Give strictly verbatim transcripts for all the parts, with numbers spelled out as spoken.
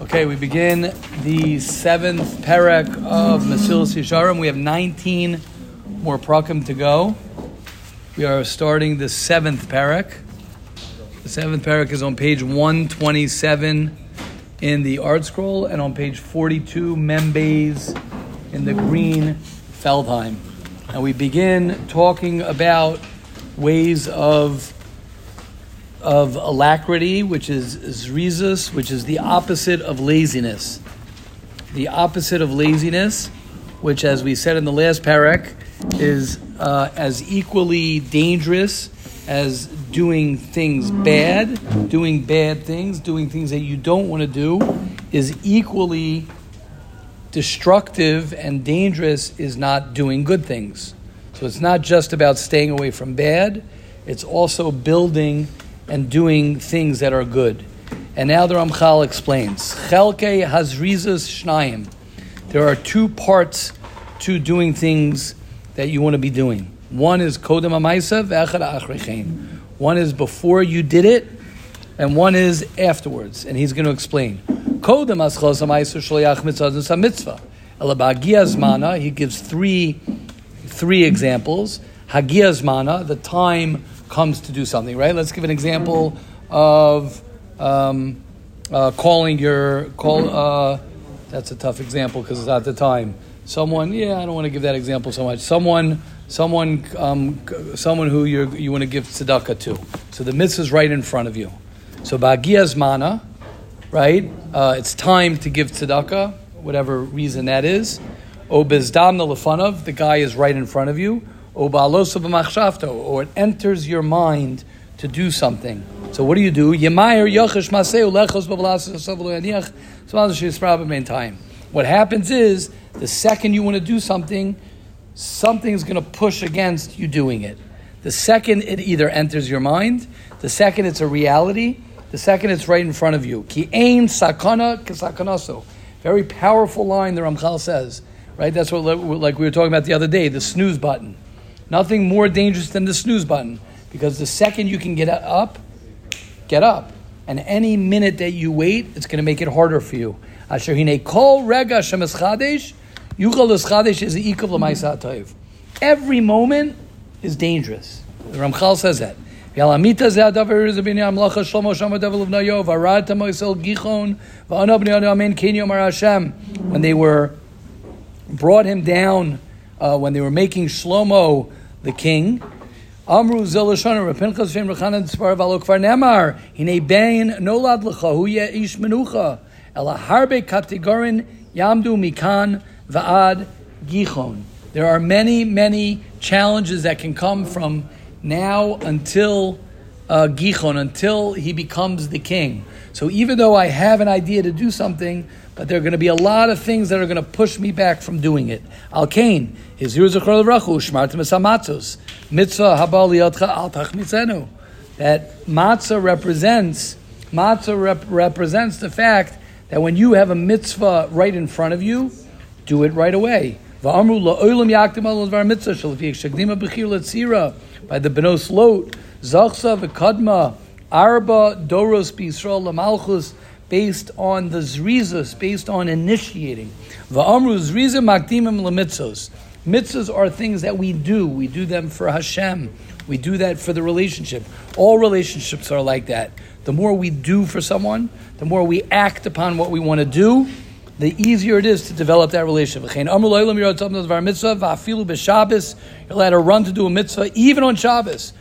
Okay, we begin the seventh parak of Mesilas Yesharim. We have nineteen more prakim to go. We are starting the seventh parak. The seventh parak is on page one twenty-seven in the art scroll and on page forty-two, Membeis, in the green Feldheim. And we begin talking about ways of of alacrity, which is zrizus, which is the opposite of laziness. The opposite of laziness, which, as we said in the last parak, is uh, as equally dangerous as doing things bad, doing bad things, doing things that you don't want to do, is equally destructive and dangerous is not doing good things. So it's not just about staying away from bad, it's also building and doing things that are good. And now the Ramchal explains, Chelkei hazrizus shnayim. There are two parts to doing things that you want to be doing. One is kodem ha'maisa ve'echad ha'achrechein. One is before you did it, and one is afterwards. And he's going to explain. Kodem haschos ha'maisa shloyach mitzvah mitzvah. Ela b'hagia zmana, he gives three three examples. Hagia zmana, the time comes to do something, right? Let's give an example of um, uh, calling your call. Uh, that's a tough example because it's not the time. Someone, yeah, I don't want to give that example so much. Someone, someone, um, someone who you you want to give tzedakah to. So the mitzvah is right in front of you. So b'hagia zmana, right? Uh, it's time to give tzedakah, whatever reason that is. O bezdamna lefanav, the guy is right in front of you. Or it enters your mind to do something. So what do you do? What happens is, the second you want to do something, something is going to push against you doing it. The second it either enters your mind, the second it's a reality, the second it's right in front of you. Ki ein sakana kesakanaso. Very powerful line the Ramchal says. Right? That's what, like we were talking about the other day, the snooze button. Nothing more dangerous than the snooze button, because the second you can get up, get up. And any minute that you wait, it's going to make it harder for you. Asher hinei kol rega shemes chadesh, yuchal eschadesh is eikav l'maisa toiv. Every moment is dangerous. The Ramchal says that. Yalamita ze hadavar zebini amlacha shlomo shama devil of nayo varad tamoisel gichon va'anab bnei amen kenyo mar Hashem. When they were brought him down, uh, when they were making Shlomo the king, Amru zelashana repinchas v'im rechanan tzvar v'alo kvar nemar hinei bein nolad lecha hu ye ish menucha ela harbe kategorin yamdu mikan va'ad gichon. There are many, many challenges that can come from now until uh, gichon, until he becomes the king. So even though I have an idea to do something, but there are going to be a lot of things that are going to push me back from doing it. Al kain, his yuzachar l'rachu, shmartim esamatzos, mitzvah haba liyotcha al tachmitzenu. That matzah represents, matzah rep- represents the fact that when you have a mitzvah right in front of you, do it right away. Va'amru la'olam yaktim al dvar mitzvah shalvik shagdima b'chir letzira, by the Benos Lot, zachsa v'kadma, arba doros b'Yisrael l'malchus, based on the zrizus, based on initiating. Va'amru zriza makdimim lemitzos. Mitzvahs are things that we do. We do them for Hashem. We do that for the relationship. All relationships are like that. The more we do for someone, the more we act upon what we want to do, the easier it is to develop that relationship. You're allowed to run to do a mitzvah even on Shabbos.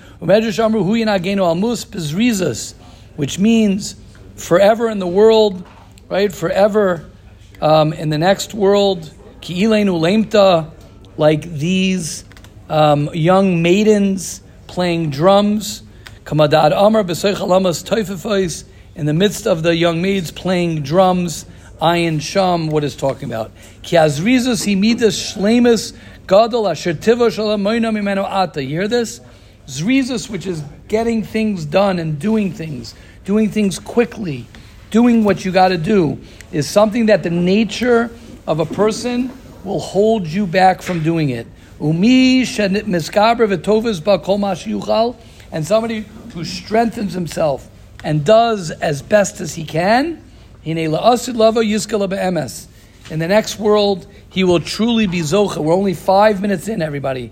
Which means forever in the world, right? Forever um, in the next world. Ki'ilenu leimta, like these um, young maidens playing drums. Kamadad Amar b'seichalamas toifefos, in the midst of the young maids playing drums. Ayin Sham, what is talking about? Ki azrizus himidas shlemus gadol asher tiva shalom moina mimenu ata. You hear this? Zrizus, which is getting things done and doing things. Doing things quickly, doing what you got to do, is something that the nature of a person will hold you back from doing it. Umi miskaber v'tovas ba kol ma sheyuchal, and somebody who strengthens himself and does as best as he can, Hine la'asid lava yizkala be'emes. In the next world, he will truly be zocha. We're only five minutes in, everybody.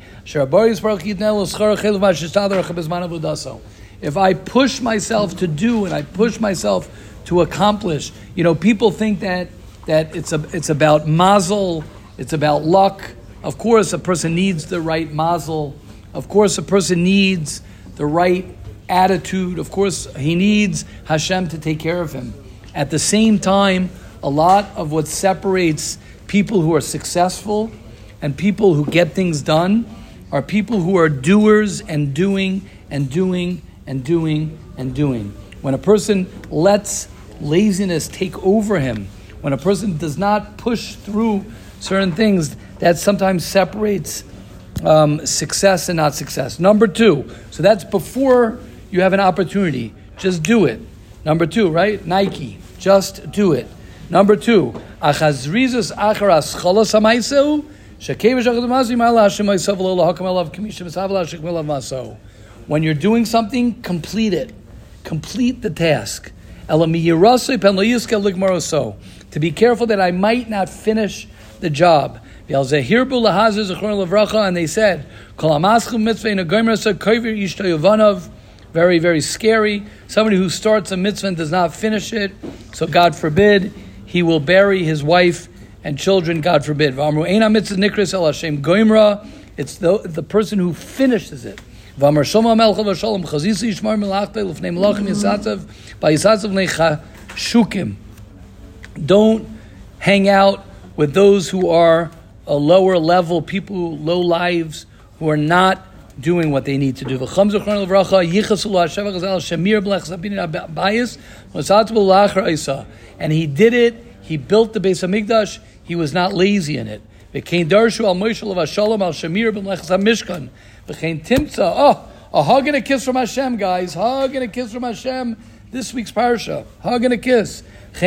If I push myself to do and I push myself to accomplish, you know, people think that that it's a, it's about mazel, it's about luck. Of course, a person needs the right mazel. Of course, a person needs the right attitude. Of course, he needs Hashem to take care of him. At the same time, a lot of what separates people who are successful and people who get things done are people who are doers and doing and doing and doing and doing. When a person lets laziness take over him, when a person does not push through certain things, that sometimes separates um, success and not success. Number two, so that's before you have an opportunity. Just do it. Number two, right? Nike. Just do it. Number two, achazrizus acharas cholos hamaiseu shekevish achadamazi ma'ala Hashem ha'yisav lo lahakam elav k'misha v'sav l'ashik v'elav maso. When you're doing something, complete it. Complete the task. Elami yirasei pen lo yiskel ligmaroso. To be careful that I might not finish the job. And they said, very, very scary. Somebody who starts a mitzvah and does not finish it, so God forbid, he will bury his wife and children, God forbid. It's the, the person who finishes it. Don't hang out with those who are a lower level, people, low lives, who are not doing what they need to do. And he did it, he built the Beis HaMikdash, he was not lazy in it. Oh, a hug and a kiss from Hashem, guys. Hug and a kiss from Hashem. This week's parsha. Hug and a kiss.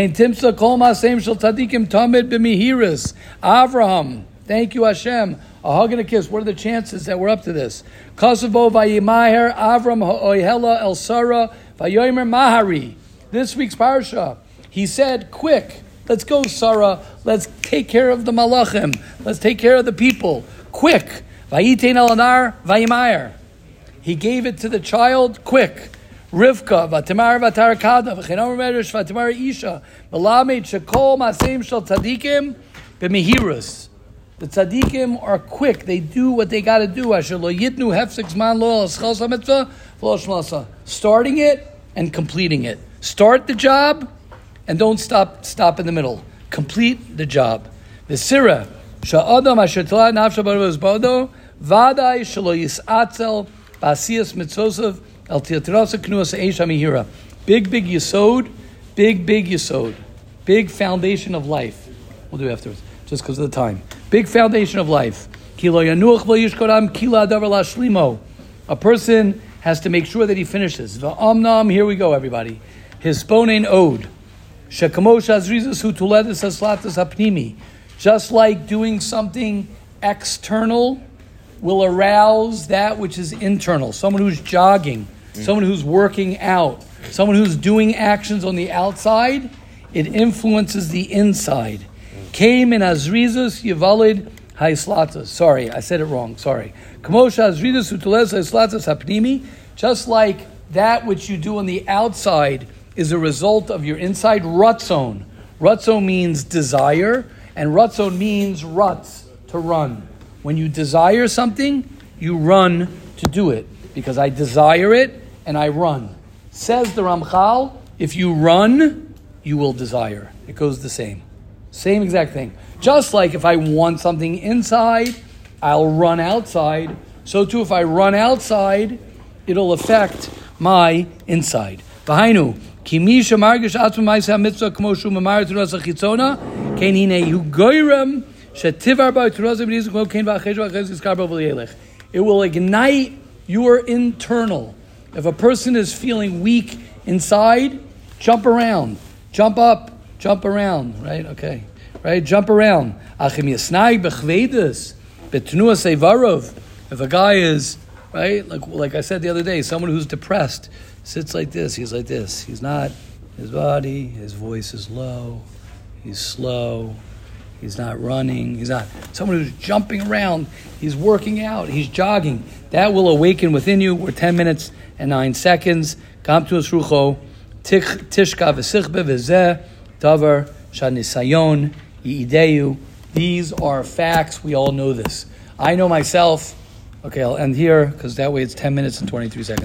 Avraham. Thank you, Hashem. A hug and a kiss. What are the chances that we're up to this? Kosovo vayimaher Avram ha'oihela el Sarah vayomer mahari. This week's parsha. He said, quick, let's go, Sarah. Let's take care of the malachim. Let's take care of the people. Quick. Vayitein el anar vayimaher. He gave it to the child, quick. Rivka, vatamar vatarakada, v'chenomar medrash, vatamar isha, v'lamed shekol maseim shel tzadikim b'mehirus. The tzaddikim are quick. They do what they got to do. Starting it and completing it. Start the job and don't stop stop in the middle. Complete the job. The sirah sha'adam asher tala nafsha b'ruvos bodo vaday shelo yisatzel b'asiyas mitzosav el tiatirasa knuas eish hamihira. Big, big yesod. Big, big yesod. Big foundation of life. We'll do it afterwards, just because of the time. Big foundation of life. A person has to make sure that he finishes. V'amnam, here we go, everybody. His sponen ode. Just like doing something external will arouse that which is internal. Someone who's jogging, mm. someone who's working out, someone who's doing actions on the outside, it influences the inside. Came in Azrizus Yivalid Haislatas. Sorry, I said it wrong. Sorry. Kamosha Azrizus Utules Haislatas Hapnimi. Just like that which you do on the outside is a result of your inside. Ratzon. Ratzon means desire, and Ratzon means rutz, to run. When you desire something, you run to do it. Because I desire it, and I run. Says the Ramchal, if you run, you will desire. It goes the same. Same exact thing. Just like if I want something inside, I'll run outside. So too, if I run outside, it'll affect my inside. V'hainu, ki mi shemargish atzma ma'aseh mitzvah k'mo shu mamar t'uras ha'chitzona, kein hinei hu goyrem shetivar ba t'uras ha'b'nizuk k'mo kein v'achesh v'achesh yizkar ba v'yelech. It will ignite your internal. If a person is feeling weak inside, jump around, jump up, jump around, right? Okay. Right? Jump around. If a guy is, right, like like I said the other day, someone who's depressed sits like this, he's like this. He's not, his body, his voice is low, he's slow, he's not running, he's not someone who's jumping around, he's working out, he's jogging. That will awaken within you. We're ten minutes and nine seconds. Kam tu esrucho, tishka v'sichbe v'zeh, davar shanisayon yi'ideyu. These are facts. We all know this. I know myself. Okay, I'll end here because that way it's ten minutes and twenty-three seconds.